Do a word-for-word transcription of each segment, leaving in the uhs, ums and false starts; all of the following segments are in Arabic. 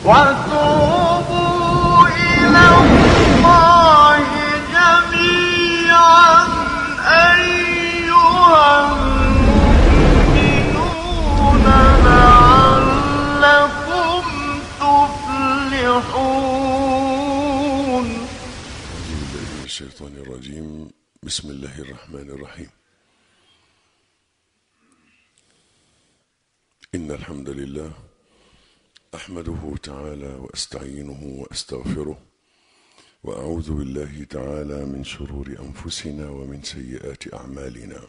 وتوبوا إلى الله جميعا أيها المؤمنون لعلكم تفلحون. أعوذ بالله من الشيطان الرجيم. بسم الله الرحمن الرحيم. إن الحمد لله أحمده تعالى وأستعينه وأستغفره وأعوذ بالله تعالى من شرور أنفسنا ومن سيئات أعمالنا.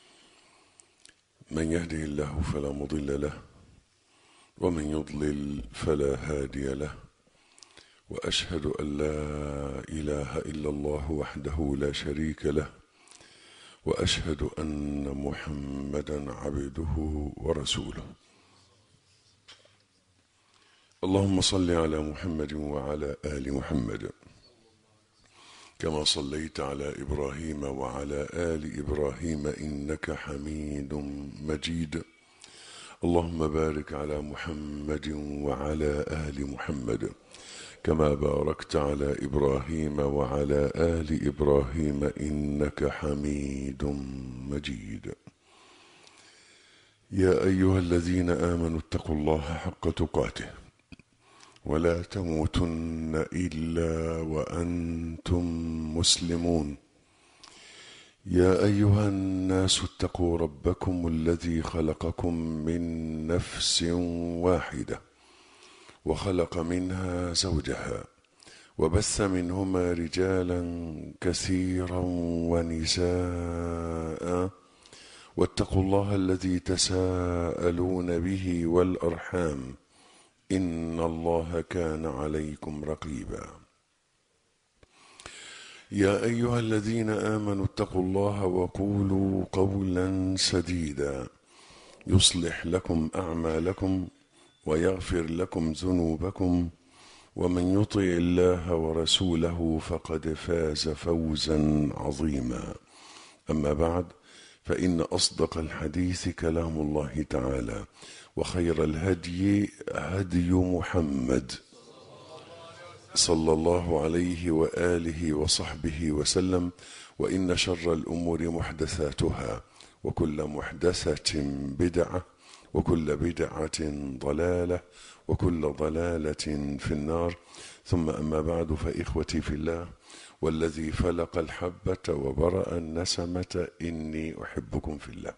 من يهده الله فلا مضل له ومن يضلل فلا هادي له، وأشهد أن لا إله إلا الله وحده لا شريك له، وأشهد أن محمدا عبده ورسوله. اللهم صل على محمد وعلى آل محمد كما صليت على إبراهيم وعلى آل إبراهيم إنك حميد مجيد. اللهم بارك على محمد وعلى آل محمد كما باركت على إبراهيم وعلى آل إبراهيم إنك حميد مجيد. يا أيها الذين آمنوا اتقوا الله حق تقاته ولا تموتن إلا وأنتم مسلمون. يا أيها الناس اتقوا ربكم الذي خلقكم من نفس واحدة وخلق منها زوجها وبث منهما رجالا كثيرا ونساء، واتقوا الله الذي تساءلون به والأرحام إن الله كان عليكم رقيبا. يا أيها الذين آمنوا اتقوا الله وقولوا قولا سديدا يصلح لكم أعمالكم ويغفر لكم ذنوبكم، ومن يطع الله ورسوله فقد فاز فوزا عظيما. أما بعد، فإن أصدق الحديث كلام الله تعالى، وخير الهدي هدي محمد صلى الله عليه وآله وصحبه وسلم، وإن شر الأمور محدثاتها، وكل محدثة بدعة، وكل بدعة ضلالة، وكل ضلالة في النار. ثم أما بعد، فإخوتي في الله والذي فلق الحبة وبرأ النسمة إني أحبكم في الله،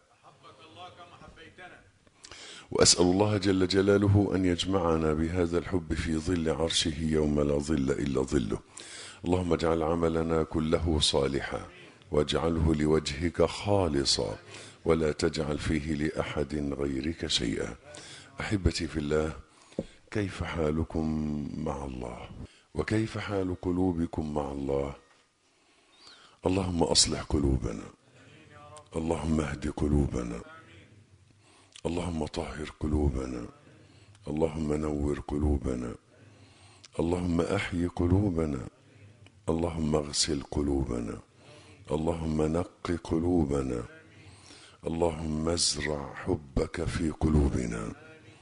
وأسأل الله جل جلاله أن يجمعنا بهذا الحب في ظل عرشه يوم لا ظل إلا ظله. اللهم اجعل عملنا كله صالحا واجعله لوجهك خالصا ولا تجعل فيه لأحد غيرك شيئا. أحبتي في الله، كيف حالكم مع الله؟ وكيف حال قلوبكم مع الله؟ اللهم أصلح قلوبنا، اللهم اهد قلوبنا، اللهم طهر قلوبنا، اللهم نور قلوبنا، اللهم أحي قلوبنا، اللهم اغسل قلوبنا، اللهم نق قلوبنا، اللهم ازرع حبك في قلوبنا،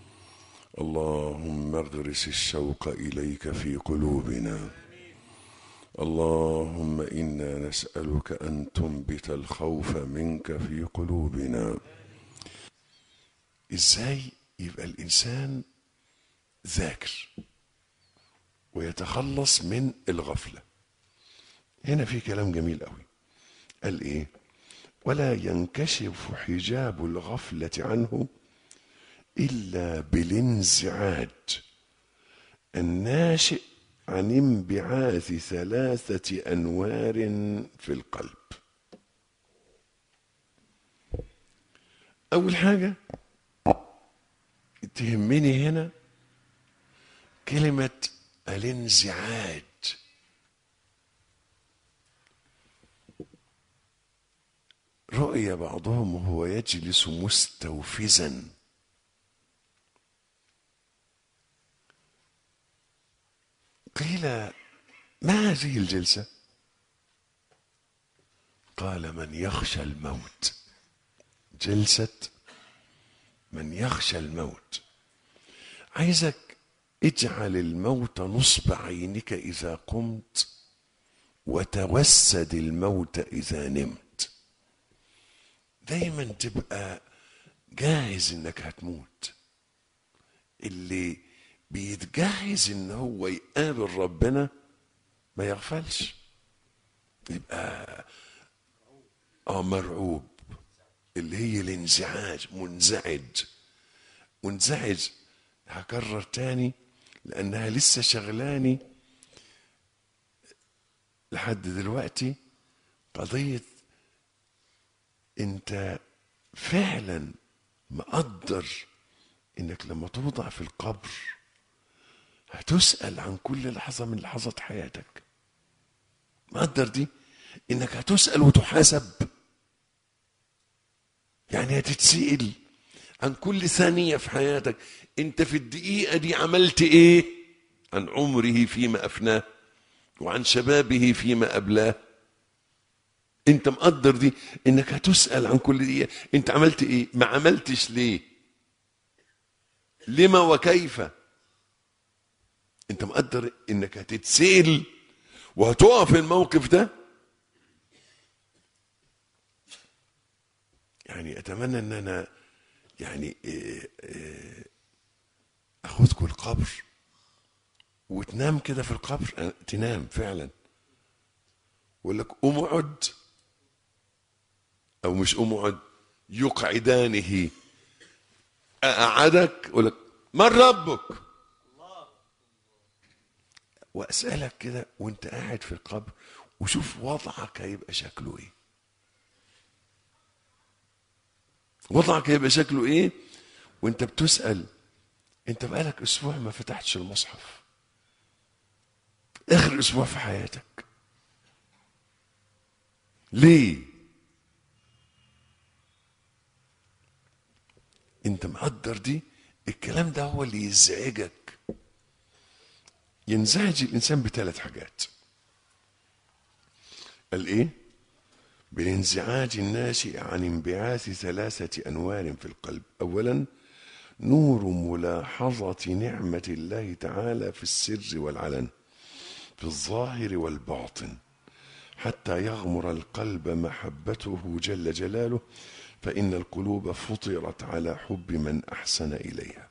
اللهم اغرس الشوق إليك في قلوبنا. اللهم إنا نسألك أن تنبت الخوف منك في قلوبنا. إزاي يبقى الإنسان ذاكر ويتخلص من الغفلة؟ هنا في كلام جميل قوي. قال إيه؟ ولا ينكشف حجاب الغفلة عنه إلا بالانزعاج الناشئ عن انبعاث ثلاثة أنوار في القلب. أول حاجة تهمني هنا كلمة الانزعاج. رؤي بعضهم وهو يجلس مستوفزا، قيل ما هذه الجلسة؟ قال من يخشى الموت. جلسة من يخشى الموت. عايزك اجعل الموت نصب عينك إذا قمت، وتوسد الموت إذا نمت. دايما تبقى جاهز انك هتموت. اللي بيتجهز ان هو يقابل ربنا ما يغفلش، يبقى اه مرعوب، اللي هي الانزعاج، منزعج. منزعج، هكرر تاني لانها لسه شغلاني لحد دلوقتي. قضية انت فعلا مقدر انك لما توضع في القبر هتسأل عن كل لحظة من لحظات حياتك. مقدر دي انك هتسأل وتحاسب، يعني هتتسأل عن كل ثانية في حياتك. انت في الدقيقة دي عملت ايه؟ عن عمره فيما افناه، وعن شبابه فيما ابلاه. انت مقدر دي انك هتسأل عن كل دقيقة انت عملت ايه؟ ما عملتش ليه؟ لما وكيف؟ انت مقدر انك هتتسأل وهتقف في الموقف ده. يعني اتمنى ان انا يعني اخدكم القبر وتنام كده في القبر، تنام فعلا، ويقول لك قوم اقعد، او مش قوم اقعد، يقعدانه. اقعدك يقول لك من ربك؟ واسالك كده وانت قاعد في القبر، وشوف وضعك هيبقى شكله ايه. وضعك هيبقى شكله ايه وانت بتسأل. انت بقالك اسبوع ما فتحتش المصحف، اخر اسبوع في حياتك، ليه؟ انت مقدر دي؟ الكلام ده هو اللي يزعجك. ينزعج الانسان بثلاث حاجات. قال ايه؟ بالانزعاج الناشئ عن انبعاث ثلاثة انوار في القلب. اولا نور ملاحظة نعمة الله تعالى في السر والعلن، في الظاهر والباطن، حتى يغمر القلب محبته جل جلاله، فإن القلوب فطرت على حب من أحسن إليها.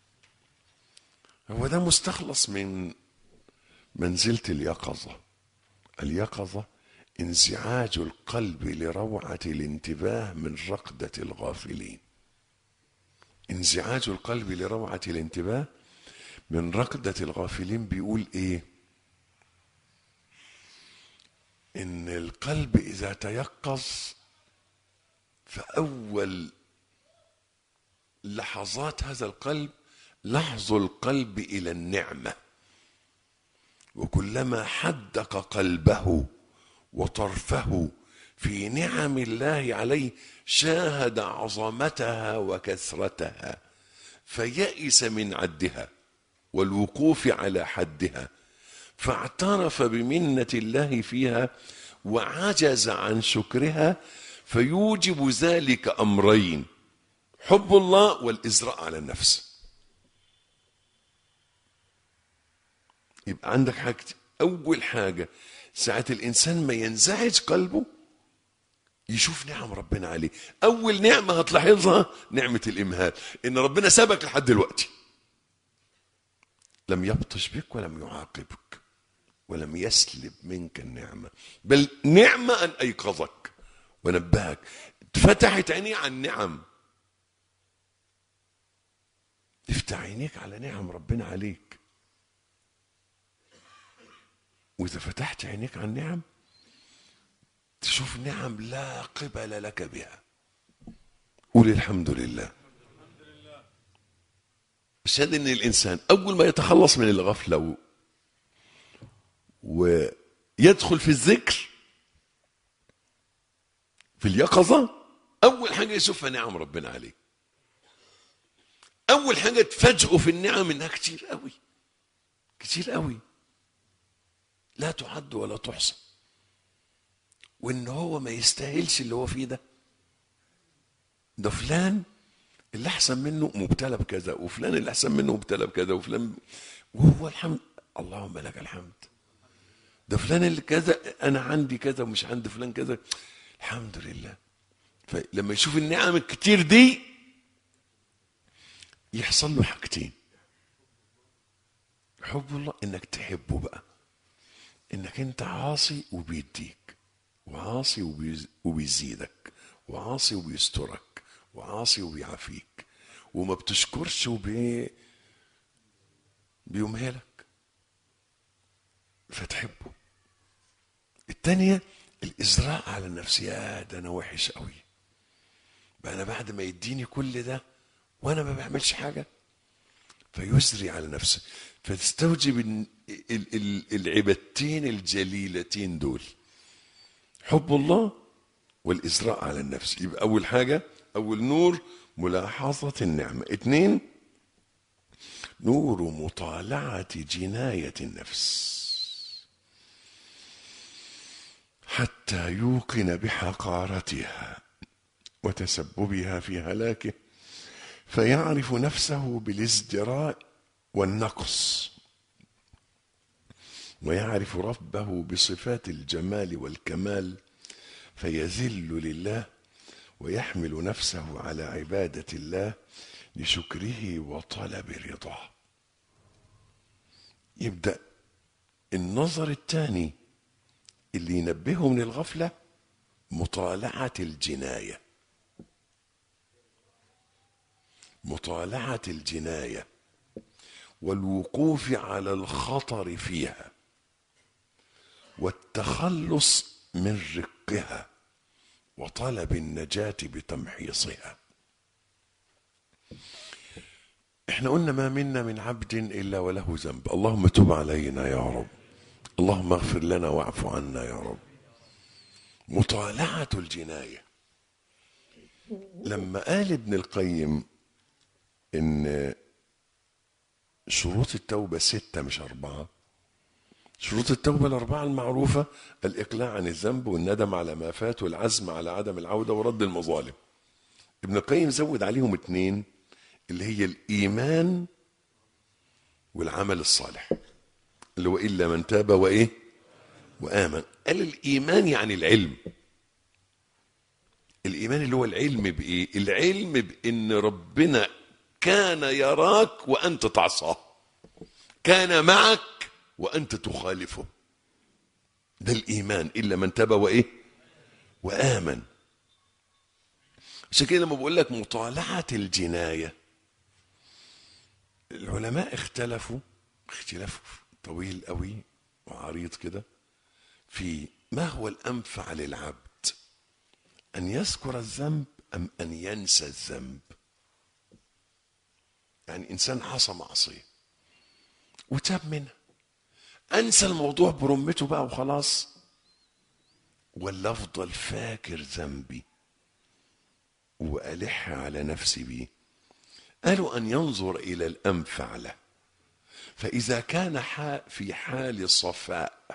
هو ده مستخلص من منزلة اليقظة. اليقظة انزعاج القلب لروعة الانتباه من رقدة الغافلين. انزعاج القلب لروعة الانتباه من رقدة الغافلين. بيقول ايه؟ ان القلب اذا تيقظ فاول لحظات هذا القلب لحظ القلب الى النعمة، وكلما حدق قلبه وطرفه في نعم الله عليه شاهد عظمتها وكثرتها، فيئس من عدها والوقوف على حدها، فاعترف بمنة الله فيها وعجز عن شكرها، فيوجب ذلك أمرين: حب الله والإزراء على النفس. يبقى عندك حاجتين. أول حاجة ساعة الإنسان ما ينزعج قلبه يشوف نعم ربنا عليه. أول نعمة هتلاحظها نعمة الإمهال، إن ربنا سابك لحد دلوقتي، لم يبطش بك ولم يعاقبك ولم يسلب منك النعمة، بل نعمة أن أيقظك ونبهك، فتحت عينيه عن النعم. افتح عينيك على نعم ربنا عليك، وإذا فتحت عينيك عن النعم تشوف نعم لا قبل لك بها. قول الحمد لله. الشاهد ان الانسان اول ما يتخلص من الغفله ويدخل في الذكر في اليقظه، اول حاجه يشوفها نعم ربنا عليه. اول حاجه تفاجئه في النعم انها كتير قوي، كتير قوي، لا تعد ولا تحصى، وان هو ما يستاهلش اللي هو فيه ده. ده فلان اللي احسن منه مبتلى بكذا، وفلان اللي احسن منه مبتلى بكذا، وفلان وهو الحمد، اللهم لك الحمد، ده فلان اللي كذا، انا عندي كذا ومش عند فلان كذا، الحمد لله. فلما يشوف النعم الكتير دي يحصل له حاجتين: حب الله، انك تحبه بقى، انك انت عاصي وبيديك، وعاصي وبيز... وبيزيدك، وعاصي وبيسترك، وعاصي وبيعافيك، وما بتشكرش وبي بيمهلك، فتحبه. التانية الإزراء على النفس، يا ده أنا وحش قوي بقى، أنا بعد ما يديني كل ده وأنا ما بعملش حاجة، فيسري على نفسه، فتستوجب العبادتين الجليلتين دول: حب الله والإزراء على النفس. يبقى أول حاجة، أول نور ملاحظة النعمة. اتنين، نور مطالعة جناية النفس حتى يوقن بحقارتها وتسببها في هلاكه، فيعرف نفسه بالازدراء والنقص، ويعرف ربه بصفات الجمال والكمال، فيذل لله ويحمل نفسه على عبادة الله لشكره وطلب رضاه. يبدأ النظر الثاني اللي ينبهه من الغفلة: مطالعة الجناية. مطالعة الجناية والوقوف على الخطر فيها والتخلص من رقها وطلب النجاة بتمحيصها. احنا قلنا: ما منا من عبد إلا وله ذنب، اللهم تب علينا يا رب، اللهم اغفر لنا واعف عنا يا رب. مطالعة الجناية، لما قال ابن القيم إن شروط التوبة ستة مش أربعة، شروط التوبة الأربعة المعروفة: الإقلاع عن الذنب، والندم على ما فات، والعزم على عدم العودة، ورد المظالم. ابن القيم زود عليهم اتنين، اللي هي الإيمان والعمل الصالح، اللي هو إلا من تاب وإيه وآمن. قال الإيمان يعني العلم. الإيمان اللي هو العلم بإيه؟ العلم بإن ربنا كان يراك وأنت تعصاه، كان معك وأنت تخالفه، ده الإيمان. إلا من تاب وإيه وآمن. عشان كده لما بقول لك مطالعة الجناية، العلماء اختلفوا اختلاف طويل قوي وعريض كده في ما هو الأنفع للعبد، أن يذكر الذنب أم أن ينسى الذنب. يعني إنسان عصى معصية وتاب منها، أنسى الموضوع برمته بقى وخلاص، ولا أفضل فاكر ذنبي وألح على نفسي بيه؟ قالوا أن ينظر إلى الأنفع له، فإذا كان في حال صفاء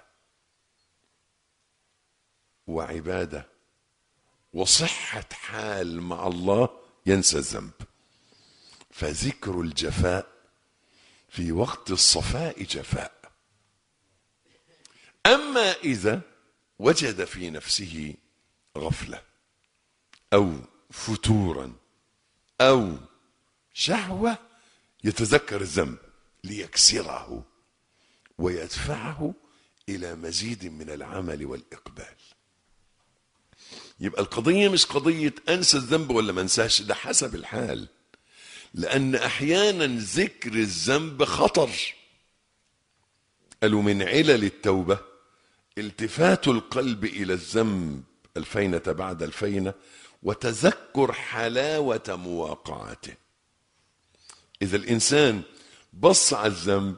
وعبادة وصحة حال مع الله ينسى الذنب، فذكر الجفاء في وقت الصفاء جفاء. أما إذا وجد في نفسه غفلة أو فتورا أو شهوة يتذكر الذنب ليكسره ويدفعه إلى مزيد من العمل والإقبال. يبقى القضية مش قضية أنسى الذنب ولا ما انساش، ده حسب الحال، لأن أحيانا ذكر الذنب خطر. قالوا من علل التوبة التفات القلب إلى الذنب الفينة بعد الفينة وتذكر حلاوة مواقعته. إذا الإنسان بص على الذنب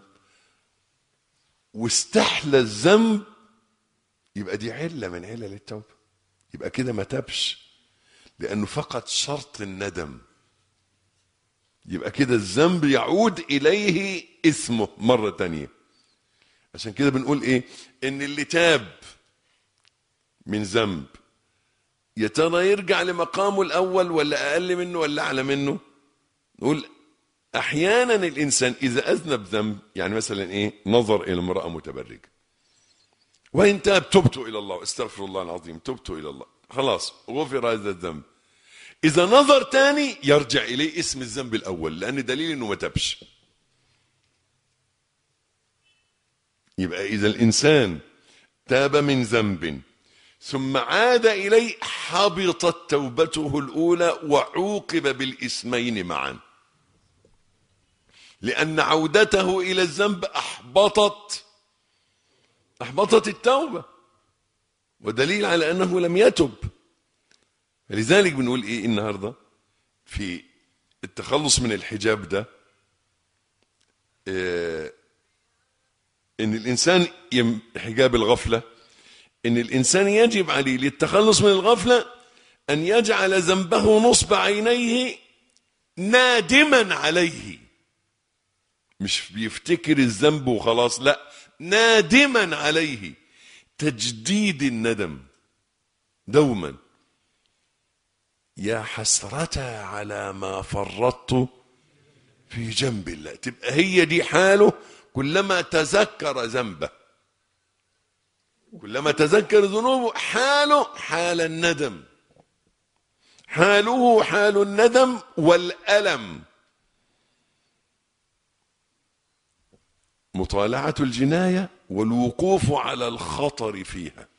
واستحلى الذنب يبقى دي علة من علل التوبة، يبقى كده ما تابش، لأنه فقط شرط الندم. يبقى كده الذنب يعود إليه اسمه مرة تانية. عشان كده بنقول إيه؟ إن اللي تاب من ذنب يا ترى يرجع لمقامه الأول ولا أقل منه ولا أعلى منه؟ نقول احيانا الانسان اذا اذنب ذنب، يعني مثلا ايه، نظر الى امراه متبرجه وان تاب تبت الى الله، استغفر الله العظيم، تبت الى الله، خلاص غفر هذا الذنب. اذا نظر تاني يرجع اليه اسم الذنب الاول، لان دليل انه ما تابش. يبقى اذا الانسان تاب من ذنب ثم عاد اليه حبطت توبته الاولى وعوقب بالاسمين معا، لان عودته الى الذنب احبطت احبطت التوبه، ودليل على انه لم يتب. لذلك بنقول ايه النهارده في التخلص من الحجاب ده، إيه، ان الانسان يم حجاب الغفله، ان الانسان يجب عليه للتخلص من الغفله ان يجعل ذنبه نصب عينيه نادما عليه، مش بيفتكر الذنب وخلاص، لا، نادما عليه، تجديد الندم دوما. يا حسرة على ما فرطت في جنب الله، تبقى هي دي حاله كلما تذكر ذنبه، كلما تذكر ذنوبه حاله حال الندم، حاله حال الندم والألم. مطالعة الجناية والوقوف على الخطر فيها.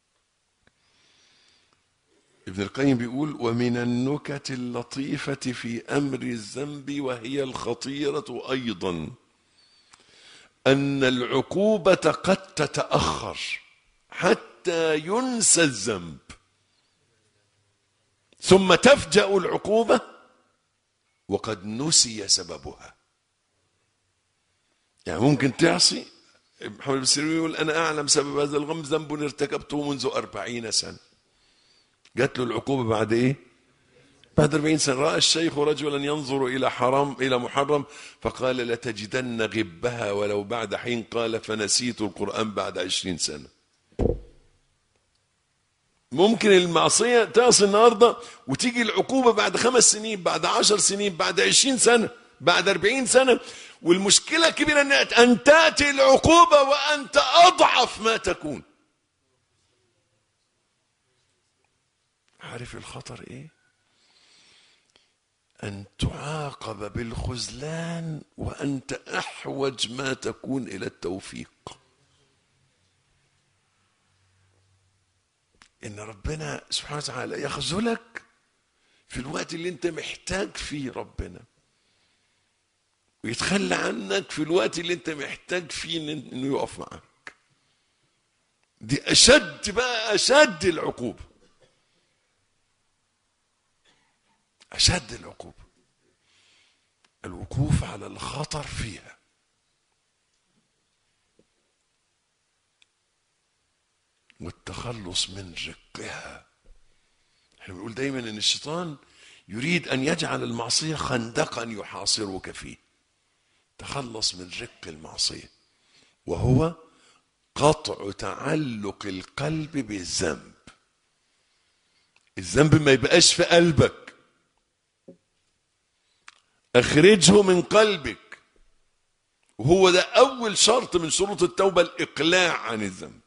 ابن القيم بيقول: ومن النكت اللطيفة في أمر الذنب وهي الخطيرة أيضا أن العقوبة قد تتأخر حتى ينسى الذنب، ثم تفجأ العقوبة وقد نسي سببها. يعني ممكن تعصي، محمد بن سيرين يقول: أنا أعلم سبب هذا الغم ذنب ارتكبته منذ أربعين سنة. جات له العقوبة بعد إيه؟ بعد أربعين سنة. رأى الشيخ رجلا ينظر إلى حرام إلى محرم فقال: لتجدن غبها ولو بعد حين. قال: فنسيت القرآن بعد عشرين سنة. ممكن المعصية تعصي النهاردة وتيجي العقوبة بعد خمس سنين، بعد عشر سنين، بعد عشرين سنة، بعد أربعين سنة. والمشكلة الكبيرة أن تأتي العقوبة وأنت أضعف ما تكون. عارف الخطر إيه؟ أن تعاقب بالخذلان وأنت أحوج ما تكون إلى التوفيق. إن ربنا سبحانه وتعالى يخذلك في الوقت اللي أنت محتاج فيه ربنا، ويتخلى عنك في الوقت اللي أنت محتاج فيه إنه يقف معك. دي أشد بقى، أشد العقوبة، أشد العقوبة، الوقوف على الخطر فيها. والتخلص من رقها. احنا بنقول دايما ان الشيطان يريد ان يجعل المعصية خندقا يحاصرك فيه. تخلص من رق المعصية، وهو قطع تعلق القلب بالذنب. الذنب ما يبقاش في قلبك، اخرجه من قلبك. وهو ده اول شرط من شروط التوبة، الاقلاع عن الذنب.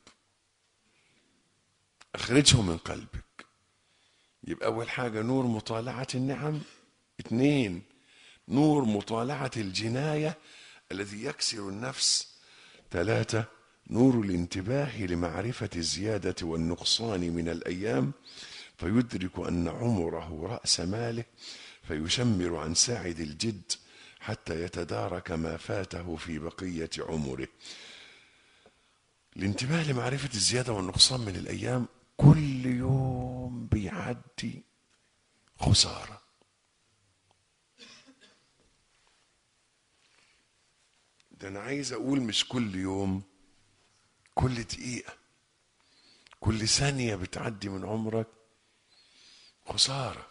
اخرجه من قلبك. يبقى اول حاجة نور مطالعة النعم، اثنين نور مطالعة الجناية الذي يكسر النفس، ثلاثة نور الانتباه لمعرفة الزيادة والنقصان من الأيام فيدرك أن عمره رأس ماله فيشمر عن ساعد الجد حتى يتدارك ما فاته في بقية عمره. الانتباه لمعرفة الزيادة والنقصان من الأيام، كل يوم بيعدي خسارة. ده أنا عايز أقول مش كل يوم، كل دقيقة، كل ثانية بتعدي من عمرك خسارة.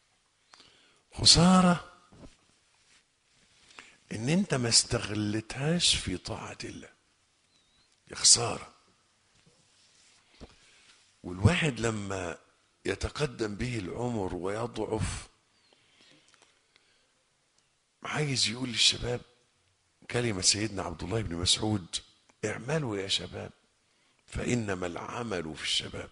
خسارة إن أنت ما استغلتهاش في طاعة الله، يا خسارة. والواحد لما يتقدم به العمر ويضعف عايز يقول للشباب كلمة سيدنا عبد الله بن مسعود: اعملوا يا شباب فإنما العمل في الشباب.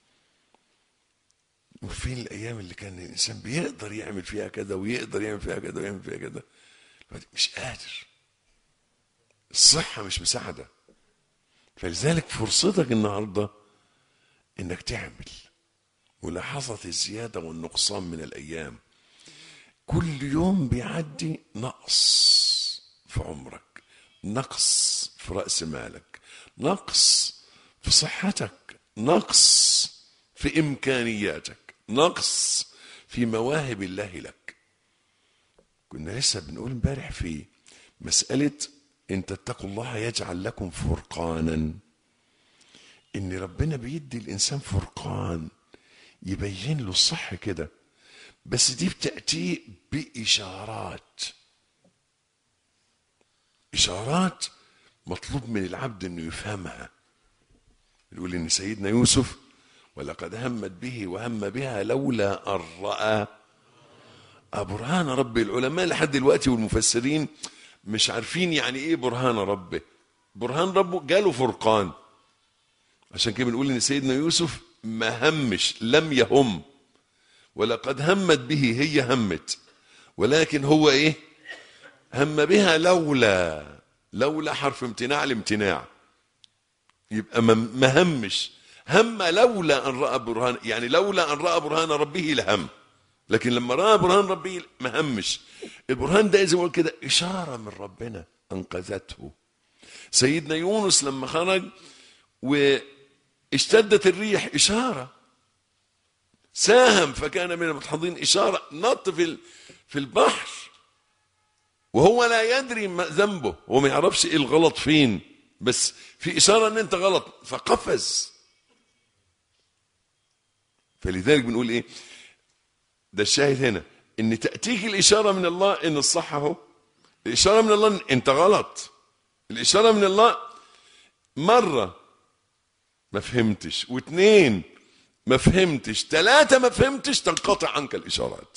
وفين الأيام اللي كان الإنسان بيقدر يعمل فيها كذا ويقدر يعمل فيها كذا ويعمل فيها كذا؟ مش قادر، الصحة مش مساعدة. فلذلك فرصتك النهاردة إنك تعمل ملاحظة الزيادة والنقصان من الأيام. كل يوم بيعدي نقص في عمرك، نقص في رأس مالك، نقص في صحتك، نقص في إمكانياتك، نقص في مواهب الله لك. كنا لسه بنقول امبارح في مسألة إن تتقوا الله يجعل لكم فرقانا، إن ربنا بيدي الإنسان فرقان يبين له الصح كده، بس دي بتأتي بإشارات. إشارات مطلوب من العبد إنه يفهمها. يقول إن سيدنا يوسف: ولقد همت به وهم بها لولا أن رأى برهان ربه. العلماء لحد دلوقتي والمفسرين مش عارفين يعني إيه برهان ربه. برهان ربه جاله فرقان، عشان كده بنقول إن سيدنا يوسف ما همش، لم يهم. ولقد همت به، هي همت، ولكن هو ايه؟ هم بها لولا. لولا حرف امتناع الامتناع، يبقى ما همش. هم لولا ان راى برهان، يعني لولا ان راى برهان ربه لهم، لكن لما راى برهان ربه ما همش. البرهان ده زي ما قلت كده اشاره من ربنا انقذته. سيدنا يونس لما خرج واشتدت الريح اشاره، ساهم فكان من المدحضين اشاره، نط في في البحر وهو لا يدري ما ذنبه، هو ما يعرفش ايه الغلط فين، بس في اشاره ان انت غلط فقفز. فلذلك بنقول ايه ده الشاهد هنا، ان تاتيك الاشاره من الله ان الصح اهو، الاشاره من الله إن انت غلط، الاشاره من الله مره ما فهمتش، واثنين ما فهمتش، ثلاثة ما فهمتش، تنقطع عنك الإشارات.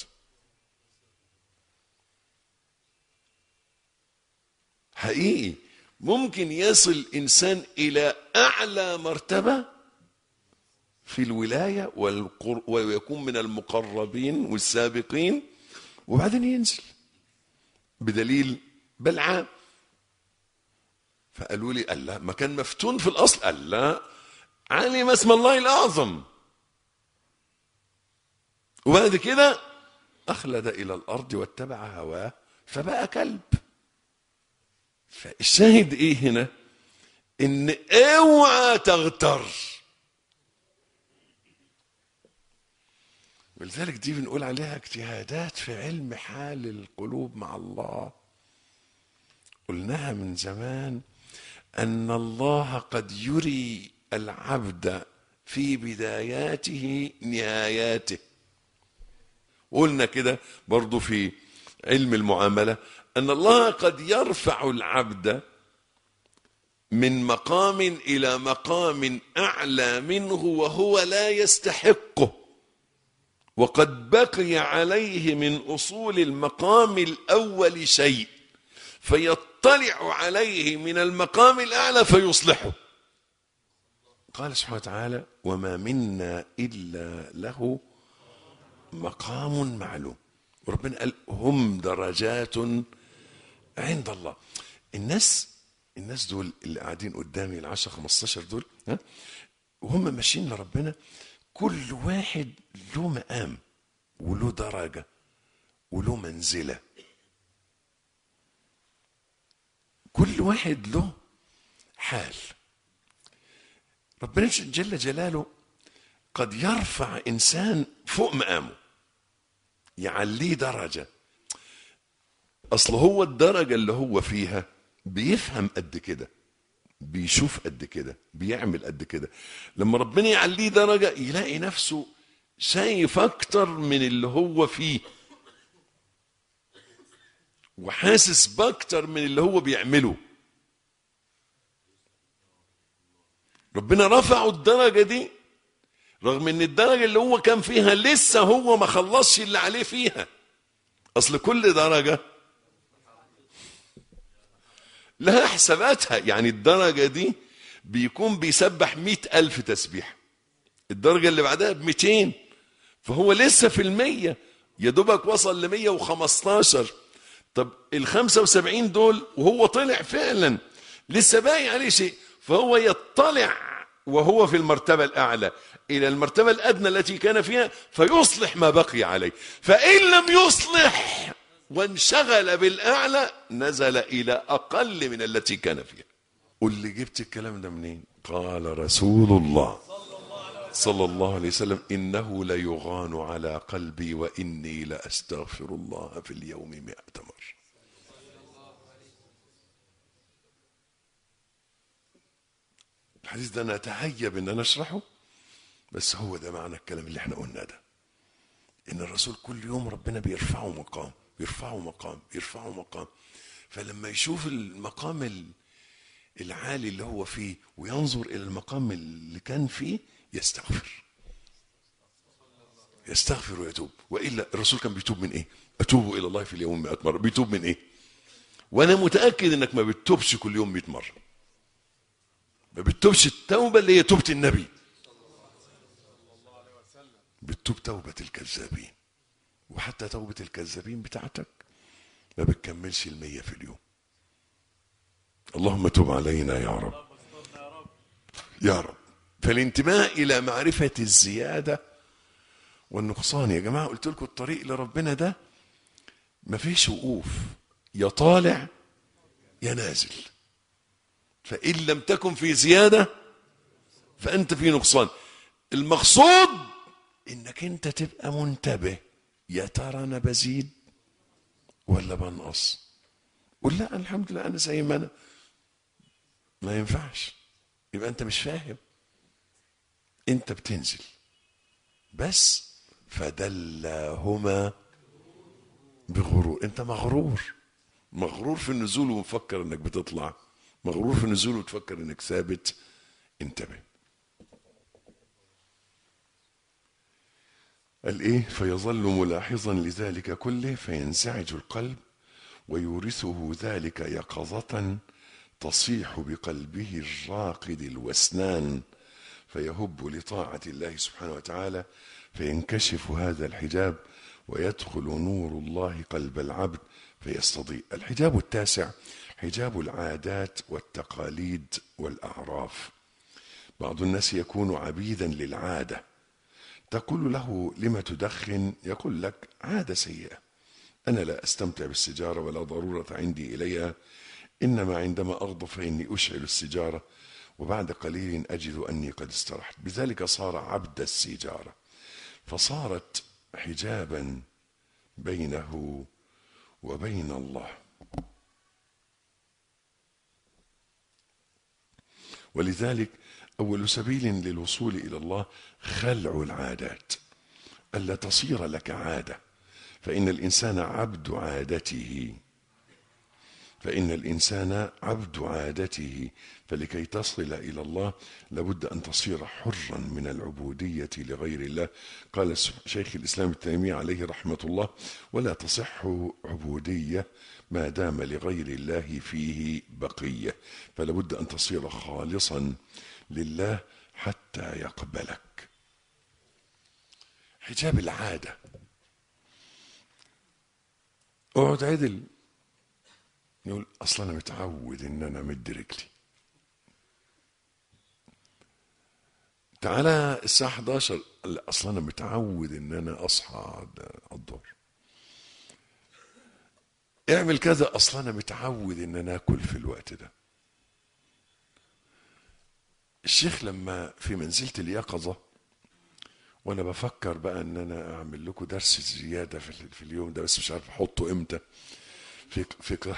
حقيقي ممكن يصل إنسان إلى أعلى مرتبة في الولاية ويكون من المقربين والسابقين، وبعدين ينزل بدليل بلعام. فقالوا لي الله ما كان مفتون في الأصل، قال لا علم اسم الله الأعظم، وبعد كده أخلد إلى الأرض واتبع هواه فبقى كلب. فالشاهد إيه هنا؟ إن اوعى تغتر. ولذلك دي بنقول عليها اجتهادات في علم حال القلوب مع الله. قلناها من زمان أن الله قد يري العبد في بداياته نهاياته. قلنا كده برضو في علم المعاملة أن الله قد يرفع العبد من مقام إلى مقام أعلى منه وهو لا يستحقه، وقد بقي عليه من أصول المقام الأول شيء فيطلع عليه من المقام الأعلى فيصلحه. قال سبحانه وتعالى: وما منا إلا له مقام معلوم. وربنا قال: هم درجات عند الله. الناس الناس دول اللي قاعدين قدامي العشرة خمستاشر دول، ها، وهم ماشيين لربنا، كل واحد له مقام وله درجة وله منزلة، كل واحد له حال. ربنا جل جلاله قد يرفع إنسان فوق مقامه، يعليه درجة. أصل هو الدرجة اللي هو فيها بيفهم قد كده، بيشوف قد كده، بيعمل قد كده. لما ربنا يعليه درجة يلاقي نفسه شايف أكتر من اللي هو فيه، وحاسس بأكتر من اللي هو بيعمله. ربنا رفعه الدرجة دي رغم ان الدرجة اللي هو كان فيها لسه هو ما خلصش اللي عليه فيها. اصل كل درجة لها حساباتها. يعني الدرجة دي بيكون بيسبح مئة ألف تسبيح، الدرجة اللي بعدها بمئتين، فهو لسه في المية، يا دوبك وصل لمية وخمستاشر. طب الخمسة وسبعين دول وهو طلع فعلا لسه باقي عليه شيء، فهو يطلع وهو في المرتبة الأعلى إلى المرتبة الأدنى التي كان فيها فيصلح ما بقي عليه. فإن لم يصلح وانشغل بالأعلى نزل إلى أقل من التي كان فيها. قل لي جبت الكلام ده منين؟ قال رسول الله صلى الله عليه وسلم: إنه ليغان على قلبي وإني لأستغفر الله في اليوم مئة مرة. الحديث ده أنا أتهيب إن أنا أشرحه، بس هو ده معنى الكلام اللي احنا قلنا ده، إن الرسول كل يوم ربنا بيرفعه مقام يرفعه مقام يرفعه مقام. فلما يشوف المقام العالي اللي هو فيه وينظر إلى المقام اللي كان فيه يستغفر يستغفر ويتوب. وإلا الرسول كان بيتوب من إيه؟ أتوب إلى الله في اليوم مئة مرة. بيتوب من إيه؟ وأنا متأكد إنك ما بتتوبش كل يوم مئة مرة، ما بتتوبش التوبة اللي هي توبة النبي، بتتوب توبة الكذابين. وحتى توبة الكذابين بتاعتك ما بتكملش المية في اليوم. اللهم تب علينا يا رب يا رب. فالانتباه إلى معرفة الزيادة والنقصان. يا جماعة قلت لكم الطريق لربنا ده ما فيش وقوف، يا طالع يا نازل. فإن لم تكن في زيادة فأنت في نقصان. المقصود إنك أنت تبقى منتبه، يا ترى أنا بزيد ولا بنقص؟ قل لا الحمد لله أنا زي ما أنا. ما ينفعش، يبقى أنت مش فاهم. أنت بتنزل بس. فدلاهما بغرور. أنت مغرور مغرور في النزول ومفكر إنك بتطلع، مغرور في النزول وتفكر إنك ثابت. انتبه. قال إيه؟ فيظل ملاحظا لذلك كله فينزعج القلب ويورثه ذلك يقظة تصيح بقلبه الراقد الوسنان فيهب لطاعة الله سبحانه وتعالى فينكشف هذا الحجاب ويدخل نور الله قلب العبد فيستضيء. الحجاب التاسع حجاب العادات والتقاليد والأعراف. بعض الناس يكون عبيدا للعادة، تقول له لما تدخن؟ يقول لك عادة سيئة، أنا لا أستمتع بالسيجارة ولا ضرورة عندي إليها، إنما عندما أغضب فإني أشعل السيجارة وبعد قليل أجد أني قد استرحت. بذلك صار عبد السيجارة، فصارت حجابا بينه وبين الله. ولذلك أول سبيل للوصول إلى الله خلع العادات، ألا تصير لك عادة. فإن الإنسان عبد عادته فإن الإنسان عبد عادته فلكي تصل إلى الله لابد أن تصير حرا من العبودية لغير الله. قال شيخ الإسلام ابن تيمية عليه رحمة الله: ولا تصح عبودية ما دام لغير الله فيه بقية. فلابد أن تصير خالصا لله حتى يقبلك. حجاب العادة. اقعد عدل، يقول اصلا انا متعود ان انا مد رجلي. تعالى الساعه حداشر، اصلا انا متعود ان انا اصحى على الظهر. اعمل كذا، اصلا انا متعود ان انا اكل في الوقت ده. الشيخ لما في منزلة اليقظة وانا بفكر بقى ان انا اعمل لكم درس زياده في, في اليوم ده، بس مش عارف احطه امتى، في في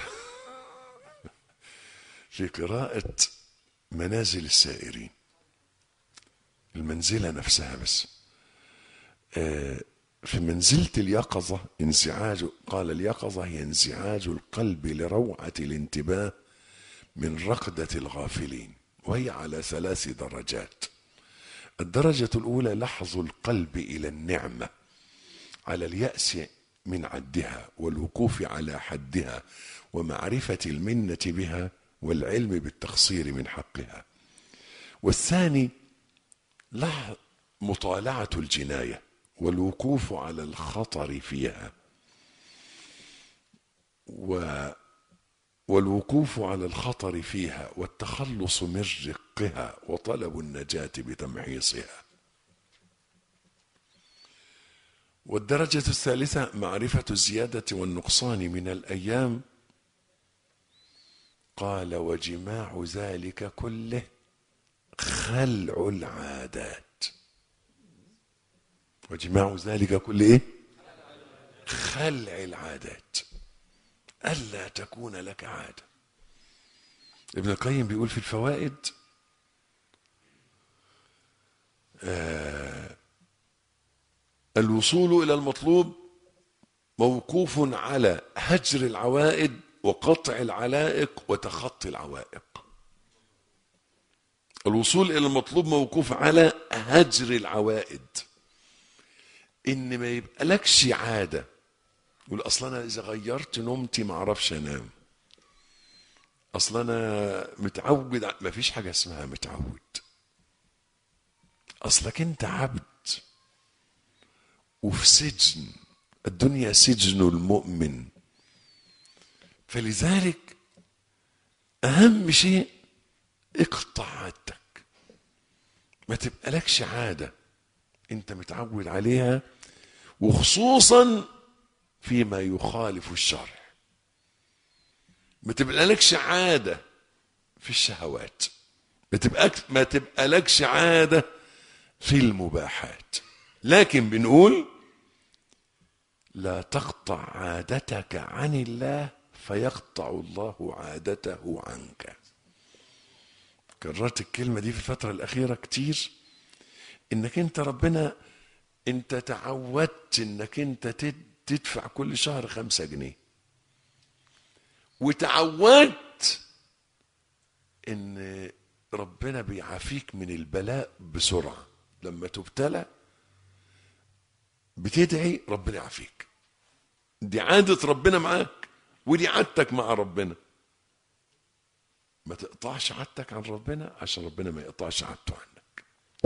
في قراءة منازل السائرين، المنزلة نفسها. بس في منزلة اليقظة انزعاج، قال اليقظة هي انزعاج القلب لروعة الانتباه من رقدة الغافلين، وهي على ثلاث درجات. الدرجة الأولى لحظ القلب إلى النعمة على اليأس من عدها والوقوف على حدها ومعرفة المنة بها والعلم بالتقصير من حقها. والثاني لا مطالعة الجناية والوقوف على الخطر فيها و والوقوف على الخطر فيها والتخلص من رقها وطلب النجاة بتمحيصها. والدرجة الثالثة معرفة الزيادة والنقصان من الأيام. قال وجماع ذلك كله خلع العادات. وجماع ذلك كله ايه؟ خلع العادات، ألا تكون لك عادة. ابن القيم بيقول في الفوائد آه الوصول إلى المطلوب موقوف على هجر العوائد وقطع العلائق وتخطي العوائق. الوصول إلى المطلوب موقوف على هجر العوائد، إن ما يبقى لكش عادة. يقول أصلا أنا إذا غيرت نومتي ما أعرفش أنام، أصلا أنا متعود. ما فيش حاجة اسمها متعود، أصلك أنت عبد وفي سجن. الدنيا سجن المؤمن. فلذلك أهم شيء اقطع عادتك، ما تبقى لكش عادة أنت متعود عليها، وخصوصا فيما يخالف الشرع. ما تبقى لكش عادة في الشهوات، ما تبقى ما تبقى لكش عادة في المباحات. لكن بنقول لا تقطع عادتك عن الله فيقطع الله عادته عنك. كررت الكلمة دي في الفترة الأخيرة كتير، إنك أنت ربنا أنت تعودت إنك أنت تدفع كل شهر خمسة جنيه، وتعودت إن ربنا بيعافيك من البلاء بسرعة. لما تبتلى بتدعي ربنا يعافيك. دي عادة ربنا معاك، ودي عادتك مع ربنا. ما تقطعش عادتك عن ربنا عشان ربنا ما يقطعش عادته عنك.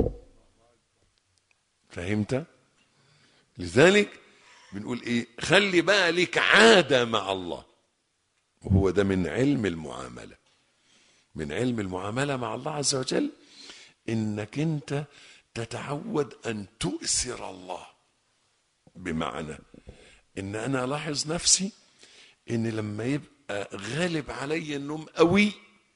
فهمت؟ لذلك بنقول ايه؟ خلي بقى لك عادة مع الله، وهو ده من علم المعاملة. من علم المعاملة مع الله عز وجل انك انت تتعود ان تؤثر الله. بمعنى ان انا الاحظ نفسي ان لما يبقى غالب علي النوم قوي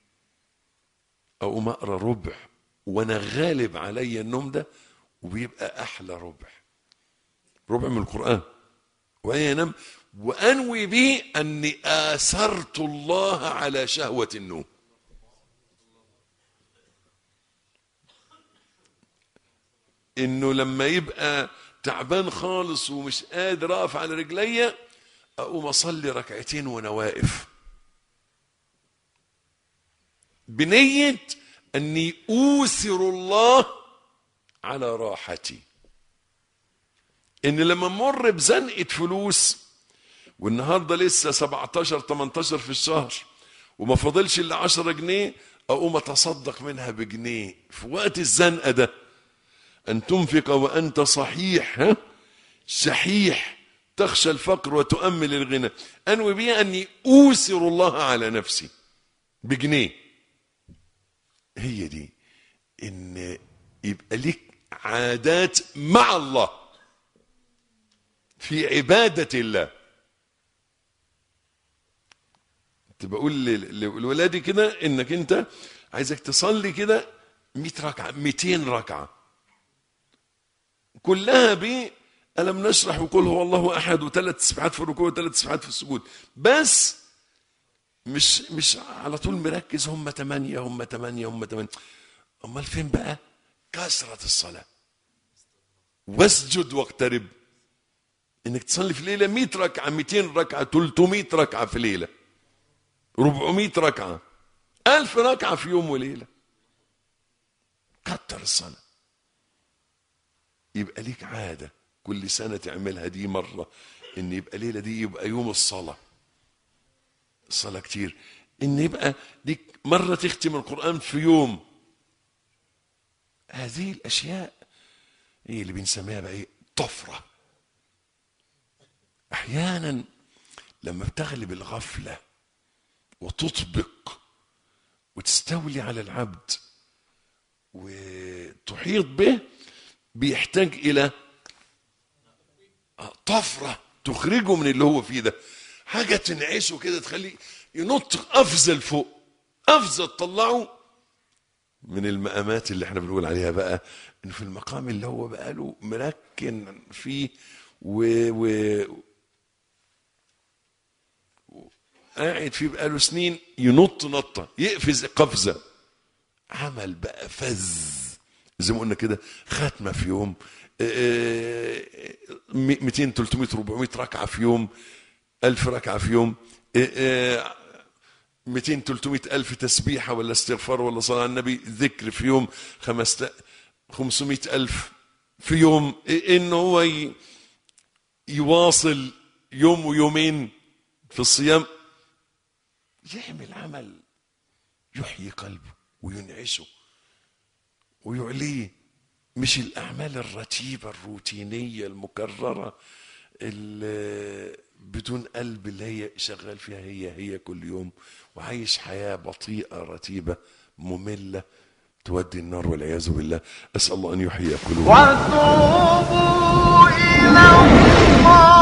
اقوم اقرا ربع، وانا غالب علي النوم ده، وبيبقى احلى ربع ربع من القرآن، وانا انام وانوي به اني اثرت الله على شهوة النوم. انه لما يبقى تعبان خالص ومش قادر اقف على رجليا اقوم اصلي ركعتين وانا واقف، بنية اني اوثر الله على راحتي. ان لما امر بزنقة فلوس والنهارده لسه سبعتاشر تمنتاشر في الشهر وما فاضلش الا عشرة جنيه، اقوم اتصدق منها بجنيه في وقت الزنقة ده. ان تنفق وانت صحيح ها شحيح تخشى الفقر وتؤمل الغنى. انوي بها اني اوثر الله على نفسي بجنيه. هي دي ان يبقى لك عادات مع الله في عبادة الله. بقول لولادي كده انك انت عايزك تصلي كده مئة ركعة مئتين ركعة كلها ب ألم نشرح وقل هو الله أحد وثلاث تسبيحات في الركوع وثلاث تسبيحات في السجود. بس مش مش على طول مركز هم ثمانية هم ثمانية هم ثمانية. أمال فين بقى كثرة الصلاة؟ واسجد واقترب. إنك تصلي في ليلة مئة ركعة مئتين ركعة ثلاثمئة ركعة في ليلة، أربعمئة ركعة، ألف ركعة في يوم وليلة. كتر الصلاة. يبقى ليك عادة كل سنة تعملها دي مرة، إن يبقى ليلة دي يبقى يوم الصلاة. الصلاة كتير. ان يبقى ديك مرة تختم القرآن في يوم. هذه الاشياء هي اللي بنسميها بقى ايه؟ طفرة. احيانا لما بتغلب الغفلة وتطبق وتستولي على العبد وتحيط به، بيحتاج الى طفرة تخرجه من اللي هو فيه ده، حاجة تنعشه كده تخليه ينط قفزة لفوق، قفزة تطلعه من المقامات اللي احنا بنقول عليها بقى، انه في المقام اللي هو بقاله مركن فيه و, و... قاعد فيه بقاله سنين، ينط نطة، يقفز قفزة، عمل بقى فز زي ما قلنا كده، ختمة في يوم، مئتين ثلاثمائة أربعمائة ركعة في يوم، ألف ركعة في يوم، مئتين ثلاثمائة ألف تسبيحة ولا استغفار ولا صلاة على النبي، ذكر في يوم، خمسمائة ألف في يوم، إنه هو يواصل يوم ويومين في الصيام، يعمل عمل يحيي قلبه وينعشه ويعليه. مش الأعمال الرتيبة الروتينية المكررة اللي بدون قلب اللي هي شغال فيها هي هي كل يوم، وعايش حياة بطيئة رتيبة مملة تودي النار والعياذ بالله. أسأل الله أن يحيي قلوبنا. وتوبوا إلى الله